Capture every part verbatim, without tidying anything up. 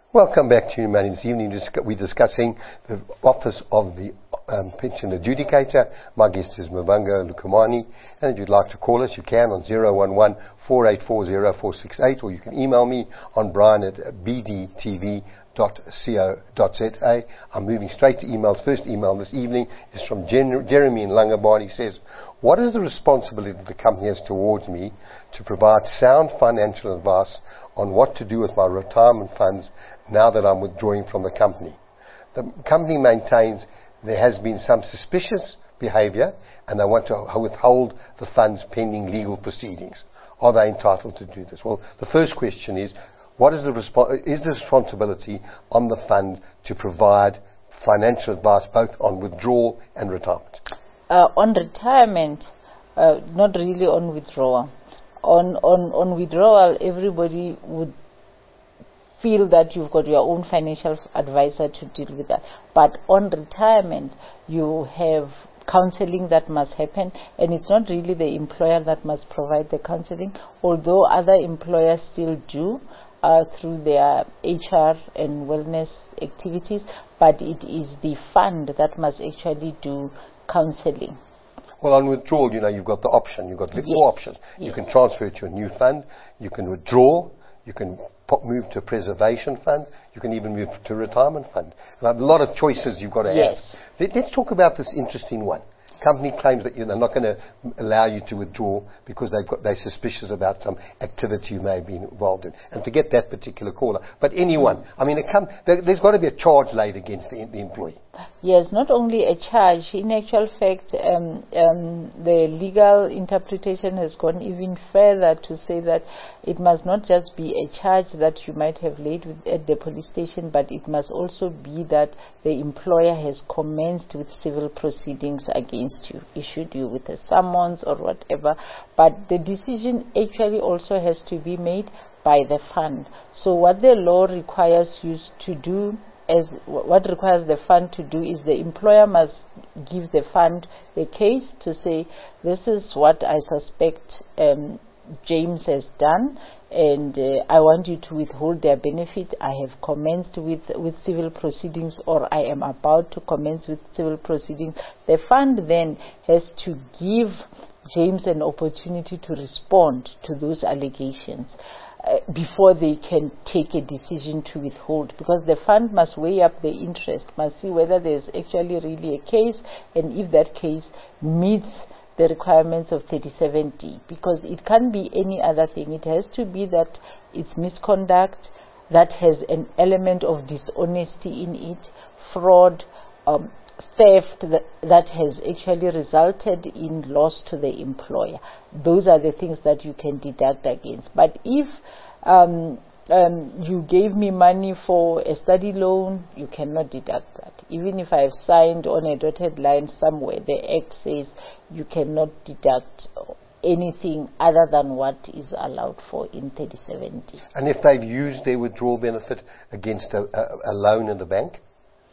Welcome back to you, man. This evening we're discussing the Office of the um, Pension Adjudicator. My guest is Mavhanga Lukumani, and if you'd like to call us, you can on zero one one, four eight four, zero four six eight, or you can email me on brian at b d t v dot co dot z a. I'm moving straight to emails. First email this evening is from Gen- Jeremy in Langebaan. He says, what is the responsibility the company has towards me to provide sound financial advice on what to do with my retirement funds now that I'm withdrawing from the company? The company maintains there has been some suspicious behavior and they want to withhold the funds pending legal proceedings. Are they entitled to do this? Well, the first question is, what is the respo- is the responsibility on the fund to provide financial advice both on withdrawal and retirement? Uh, on retirement, uh, not really on withdrawal. On, on, on withdrawal, everybody would feel that you've got your own financial advisor to deal with that. But on retirement, you have counseling that must happen, and it's not really the employer that must provide the counseling, although other employers still do uh, through their H R and wellness activities, but it is the fund that must actually do counseling. Well, on withdrawal, you know, you've got the option. You've got four yes. options. Yes. You can transfer it to a new fund. You can withdraw. You can pop, move to a preservation fund. You can even move to a retirement fund. And a lot of choices you've got to yes. have. Let, let's talk about this interesting one. Company claims that you know, they're not going to allow you to withdraw because they've got, they're suspicious about some activity you may have been involved in. And forget that particular caller. But anyone, I mean, it come, there, there's got to be a charge laid against the, the employee. Yes, not only a charge. In actual fact, um, um, the legal interpretation has gone even further to say that it must not just be a charge that you might have laid with, at the police station, but it must also be that the employer has commenced with civil proceedings against you, issued you with a summons or whatever. But the decision actually also has to be made by the fund. So what the law requires you to do As what requires the fund to do is the employer must give the fund the case to say, this is what I suspect um, James has done, and uh, I want you to withhold their benefit. I have commenced with, with civil proceedings, or I am about to commence with civil proceedings. The fund then has to give James an opportunity to respond to those allegations Uh, before they can take a decision to withhold, because the fund must weigh up the interest, must see whether there's actually really a case, and if that case meets the requirements of thirty-seven D, because it can't be any other thing. It has to be that it's misconduct that has an element of dishonesty in it, fraud, um, theft that, that has actually resulted in loss to the employer. Those are the things that you can deduct against. But if um, um, you gave me money for a study loan, you cannot deduct that. Even if I have signed on a dotted line somewhere, the Act says you cannot deduct anything other than what is allowed for in thirty-seven D. And if they've used their withdrawal benefit against a, a, a loan in the bank?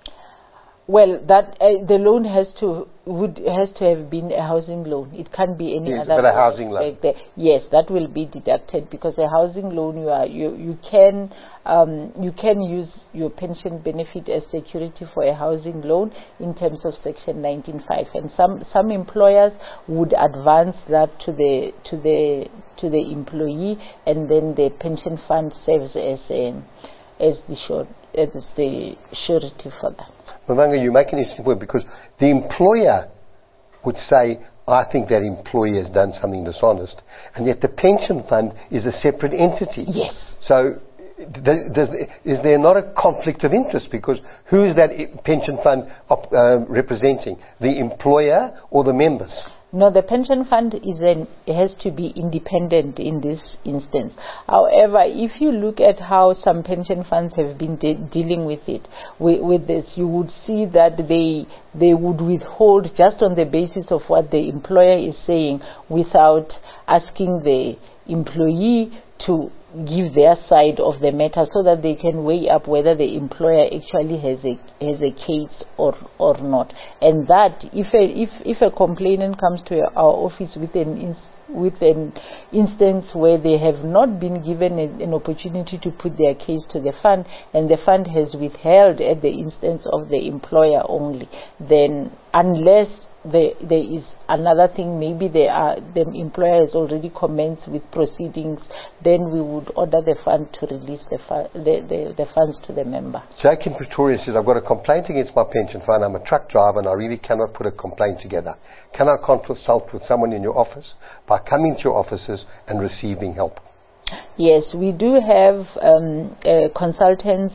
Well, that uh, the loan has to would has to have been a housing loan. It can't be any yes, other. But a housing loan. Like yes, that will be deducted, because a housing loan you are you you can um, you can use your pension benefit as security for a housing loan in terms of Section nineteen five, and some some employers would advance that to the to the to the employee, and then the pension fund serves as a as the short as the surety for that. Mavhanga, you make an interesting point, because the employer would say, I think that employee has done something dishonest, and yet the pension fund is a separate entity. Yes. So th- does, is there not a conflict of interest? Because who is that pension fund op- uh, representing? The employer or the members? No, the pension fund is an, has to be independent in this instance. However, if you look at how some pension funds have been de- dealing with it, with, with this, you would see that they they would withhold just on the basis of what the employer is saying, without asking the employee to give their side of the matter so that they can weigh up whether the employer actually has a has a case or or not. And that if a if if a complainant comes to our office with an ins with an instance where they have not been given a, an opportunity to put their case to the fund, and the fund has withheld at the instance of the employer only, then unless There, there is another thing, maybe they are, the employer has already commenced with proceedings, then we would order the fund to release the, fu- the, the, the funds to the member. Jake in Pretoria says, I've got a complaint against my pension fund. I'm a truck driver and I really cannot put a complaint together. Can I consult with someone in your office by coming to your offices and receiving help? Yes, we do have um, uh, consultants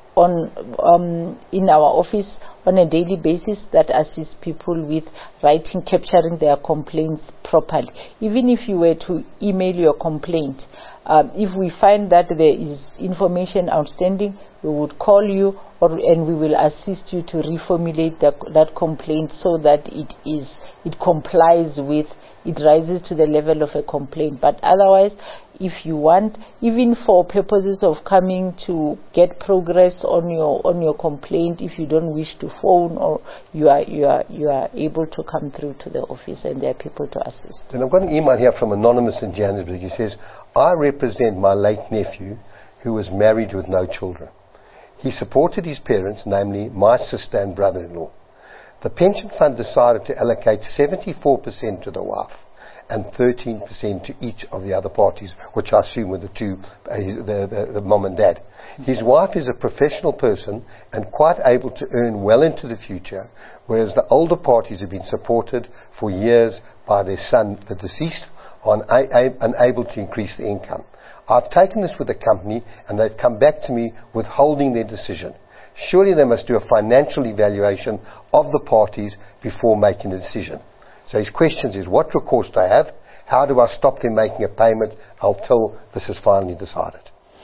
on um, in our office on a daily basis that assist people with writing, capturing their complaints properly. Even if you were to email your complaint, um, if we find that there is information outstanding, we would call you or and we will assist you to reformulate that, that complaint so that it is it complies with, it rises to the level of a complaint. But otherwise, if you want, even for purposes of coming to get progress on your on your complaint, if you don't wish to phone, or you are you are you are able to come through to the office and there are people to assist. And I've got an email here from Anonymous in Johannesburg. He says, I represent my late nephew who was married with no children. He supported his parents, namely my sister and brother-in-law. The pension fund decided to allocate seventy-four percent to the wife and thirteen percent to each of the other parties, which I assume were the two, uh, the, the, the mom and dad. His wife is a professional person and quite able to earn well into the future, whereas the older parties have been supported for years by their son, the deceased, are unable to increase the income. I've taken this with the company and they've come back to me withholding their decision. Surely they must do a financial evaluation of the parties before making a decision. So his question is, what recourse do I have? How do I stop them making a payment until this is finally decided?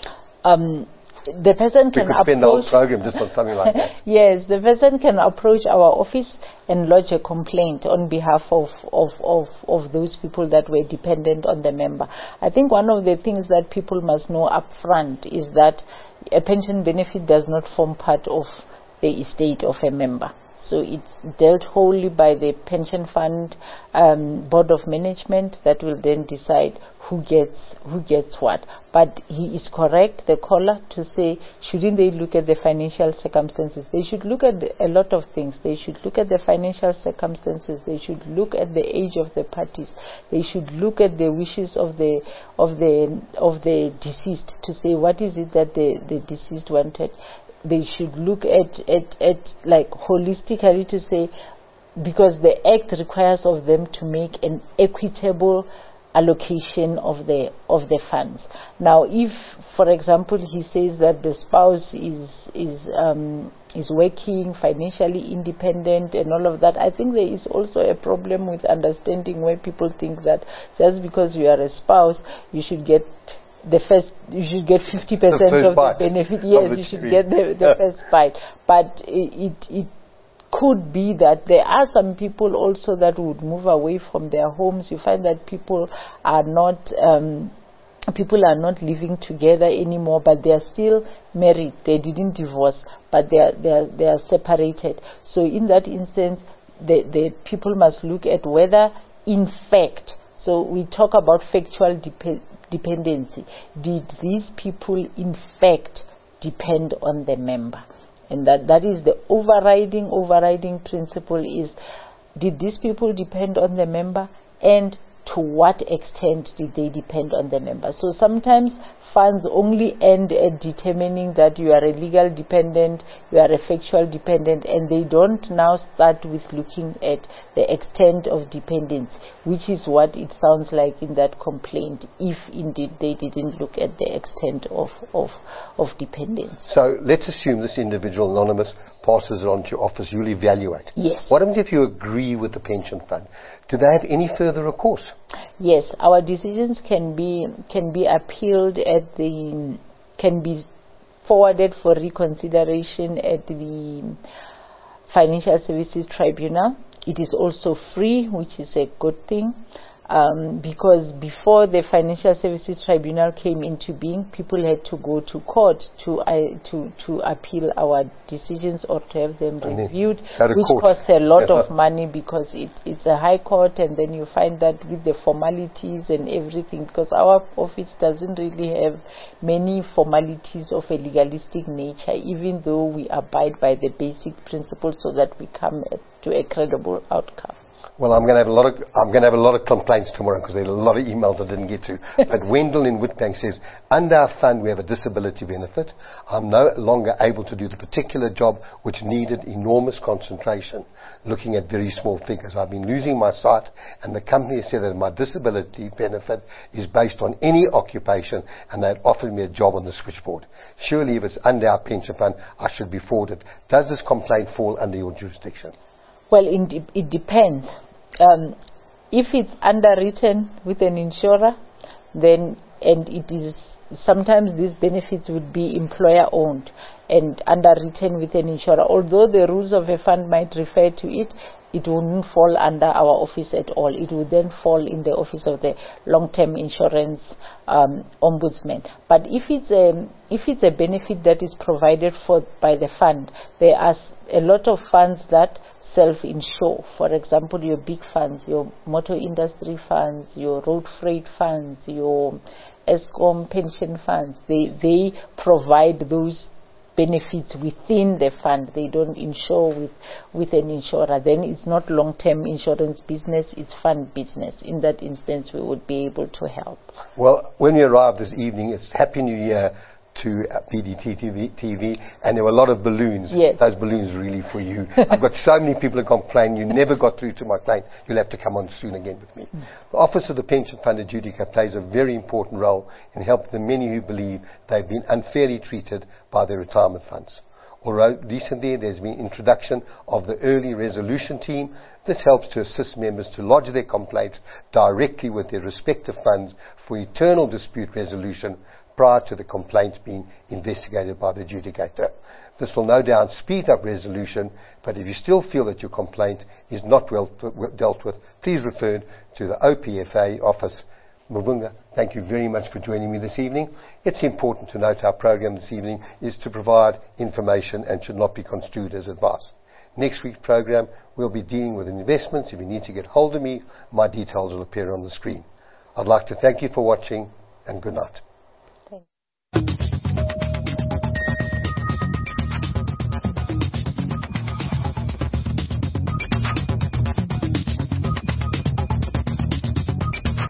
Um, the person can we could spend approach the whole program just on something like that. Yes, the person can approach our office and lodge a complaint on behalf of, of, of, of those people that were dependent on the member. I think one of the things that people must know up front is that a pension benefit does not form part of the estate of a member. So it's dealt wholly by the pension fund um, board of management that will then decide who gets who gets what. But he is correct, the caller, to say, shouldn't they look at the financial circumstances? They should look at the, a lot of things. They should look at the financial circumstances. They should look at the age of the parties. They should look at the wishes of the of the of the deceased to say what is it that the, the deceased wanted. They should look at, at, at like holistically to say, because the Act requires of them to make an equitable allocation of the of the funds. Now, if, for example, he says that the spouse is is um, is working, financially independent, and all of that, I think there is also a problem with understanding where people think that just because you are a spouse, you should get the first, you should get fifty percent of the benefit. Yes, you should get the, the first bite. But it, it could be that there are some people also that would move away from their homes. You find that people are not, um, people are not living together anymore, but they are still married. They didn't divorce, but they are, they are, they are separated. So in that instance, the, the people must look at whether, in fact, so we talk about factual dependence. Dependency. Did these people in fact depend on the member? And that, that is the overriding, overriding principle is, did these people depend on the member, and to what extent did they depend on the member? So sometimes funds only end at determining that you are a legal dependent, you are a factual dependent, and they don't now start with looking at the extent of dependence, which is what it sounds like in that complaint, if indeed they didn't look at the extent of, of, of dependence. So let's assume this individual, Anonymous, passes it on to your office, you'll evaluate. Yes. What happens if you agree with the pension fund? Do they have any further recourse? Yes, our decisions can be can be appealed at the can be forwarded for reconsideration at the Financial Services Tribunal. It is also free, which is a good thing. Um, because before the Financial Services Tribunal came into being, people had to go to court to uh, to to appeal our decisions or to have them and reviewed, which court. costs a lot of money because it, it's a high court, and then you find that with the formalities and everything, because our office doesn't really have many formalities of a legalistic nature, even though we abide by the basic principles so that we come to a credible outcome. Well, I'm going to have a lot of I'm going to have a lot of complaints tomorrow because there are a lot of emails I didn't get to. But Wendell in Witbank says, under our fund we have a disability benefit. I'm no longer able to do the particular job which needed enormous concentration, looking at very small figures. I've been losing my sight, and the company has said that my disability benefit is based on any occupation, and they've offered me a job on the switchboard. Surely if it's under our pension fund, I should be forwarded. Does this complaint fall under your jurisdiction? Well, it, de- it depends. Um, if it's underwritten with an insurer, then, and it is, sometimes these benefits would be employer owned and underwritten with an insurer. Although the rules of a fund might refer to it, it wouldn't fall under our office at all. It would then fall in the office of the long-term insurance um, ombudsman. But if it's a if it's a benefit that is provided for by the fund, there are a lot of funds that self-insure. For example, your big funds, your motor industry funds, your road freight funds, your ESCOM pension funds. They they provide those benefits within the fund. They don't insure with with an insurer. Then it's not long-term insurance business, it's fund business. In that instance, we would be able to help. Well, when we arrived this evening, it's Happy New Year to uh, P D T T V, T V, and there were a lot of balloons. Yes. Those balloons are really for you. I've got so many people who complain, you never got through to my client, you'll have to come on soon again with me. Mm. The Office of the Pension Fund Adjudicator plays a very important role in helping the many who believe they've been unfairly treated by their retirement funds. Although recently there's been introduction of the early resolution team, this helps to assist members to lodge their complaints directly with their respective funds for eternal dispute resolution prior to the complaints being investigated by the adjudicator. This will no doubt speed up resolution, but if you still feel that your complaint is not well dealt with, please refer to the O P F A office. Mavunga, thank you very much for joining me this evening. It's important to note our program this evening is to provide information and should not be construed as advice. Next week's program, we'll be dealing with investments. If you need to get hold of me, my details will appear on the screen. I'd like to thank you for watching, and good night.